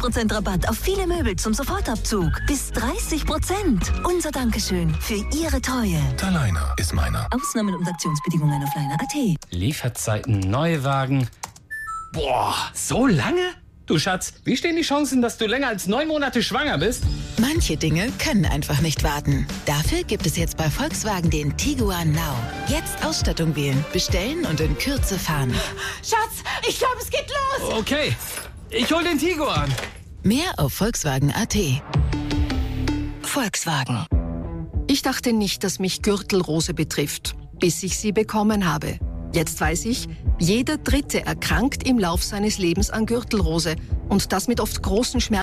30% Rabatt auf viele Möbel zum Sofortabzug. Bis 30%. Unser Dankeschön für Ihre Treue. Talina ist meiner. Ausnahmen und Aktionsbedingungen auf Leiner.at. Lieferzeiten Neuwagen. Boah, so lange? Du Schatz, wie stehen die Chancen, dass du länger als 9 Monate schwanger bist? Manche Dinge können einfach nicht warten. Dafür gibt es jetzt bei Volkswagen den Tiguan Now. Jetzt Ausstattung wählen, bestellen und in Kürze fahren. Schatz, ich glaube, es geht los. Okay, ich hol den Tiguan. Mehr auf Volkswagen.at. Volkswagen. Ich dachte nicht, dass mich Gürtelrose betrifft, bis ich sie bekommen habe. Jetzt weiß ich, jeder Dritte erkrankt im Lauf seines Lebens an Gürtelrose und das mit oft großen Schmerzen.